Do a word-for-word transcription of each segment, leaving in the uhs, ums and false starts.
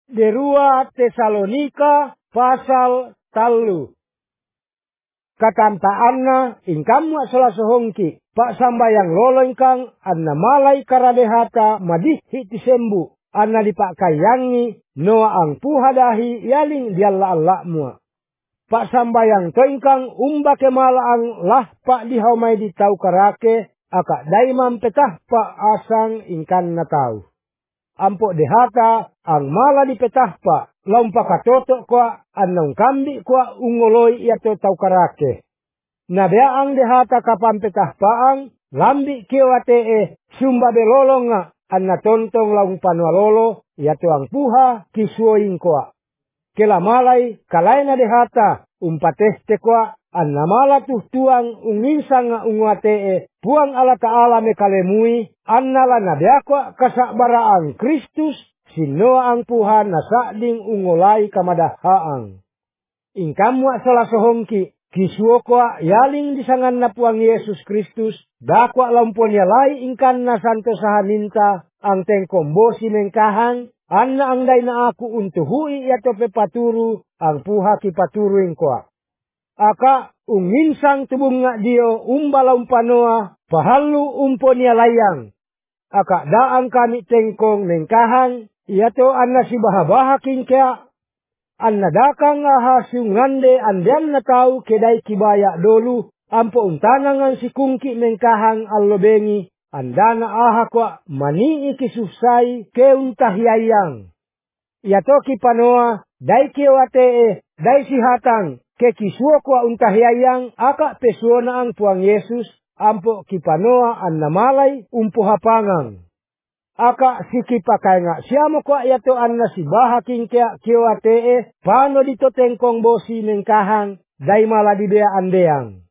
Derua Tesalonika pasal talu. Katantaanna ingkam wa salah sohongki. Pak sambayang lolo ingkang anna malay karadehata madih hitisembu. Anna dipakayangi noa ang puhadahi yaling dialla Allah mua. Pak sambayang to ingkang umba kemalaang lah pak dihaumay di tau karake. Aka daimam petah pak asang ingkan na tau. Ampok dehata ang mala di petah pak. Lompa katoto kwa anong kambi kwa ungoloy yato tau karake. Nabeang dehata kapan petah paang. Lambi kiwate e sumba belolo nga. Anna tontong laung panwalolo yato ang puha kisuoing kwa. Kela malay kalayna dehata umpateste kwa. Anna mala tuhtuang unginsang nga ungwate e puang ala ta'ala me kalemui. Anna la nabeakwa kasakbaraang Kristus. Sinoa ang puha na sading ungolay kamadahaang. Ingkamwa salah sohongki. Kisuo kwa yaling disangan na puang Yesus Kristus. Dakwa lampon yalay ingkan na santo sahaninta. Ang tengkombosi mengkahang. Anna ang day na aku untuhui yato pepaturu. Ang puha kipaturuin kwa. Aka unginsang tubong nga dio umbalaw panoa. Pahalu umpon yalayang. Aka daang kami tengkong mengkahang. Yato anna si bahabaha kingkya. Anna dakang aha sungande andian na tau kedai kibaya dolu. Ampo untanangan si kungki mengkahang allobengi. Andana aha kwa manii kisusay keuntahiyayang. Yato kipanoa dai kiwate e dai sihatang ke kisuo kwa untahiyayang aka pesuona ang puang Yesus. Ampo kipanoa anna malay umpuhapangang. Aka sikipakai nga siyamo kwa yato anna si baha kingkya kiwate e pano dito tengkong bosi mengkahang dai maladibea andeang.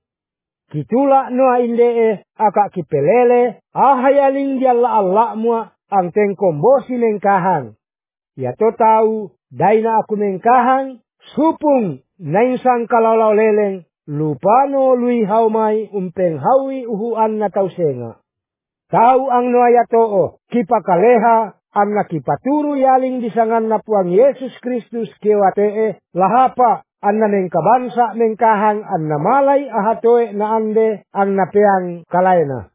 Kitula noa inde e aka kipelele ahayaling dialla Allah mua ang tengkong bosi mengkahang. Yato tau dai na aku mengkahang supung nainsang kalalaw leleng lupano lui haumay umpeng hawi uhuan na tausenga. Tau ang noa yato o kipakaleha anna kipaturu yaling disangan na puang Yesus Kristus kiwate e lahapa anna mengkabansa mengkahang anna malay ahatoe na ande ang napeang kalayna.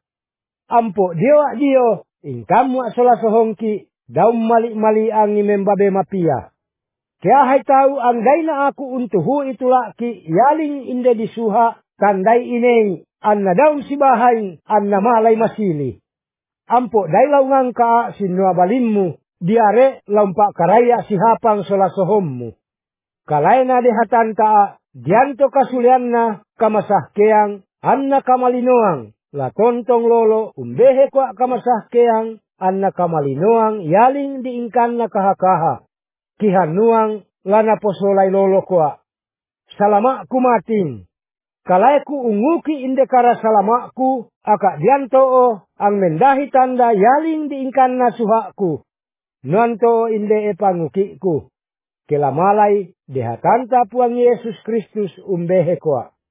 Ampo diwa dio ingkam wa sola sohongki daum mali-mali ang imembabe mapia. Kaya hay tau ang day na aku untuhu itula ki yaling inde disuha kanday ineng anna daum sibahay anna malay masili. Ampo day laungang ka sinua balimmu diare lampak karaya sihapang sola sohommu. Kalayna dehatan ka dianto kasulianna kamasahkeang anna kamalinoang la tontong lolo umbehe kwa kamasahkeang anna kamalinoang yaling diingkan na kahakaha. Kihanuang lana posolay lolo kwa. Salama kumating. Kalaiku unguki indekara salamaku aka dianto o ang mendahi tanda yaling diingkan na suhaku. Nuanto inde e pangukiku. Kelamalay dehatanta puang Yesus Kristus umbehe kwa.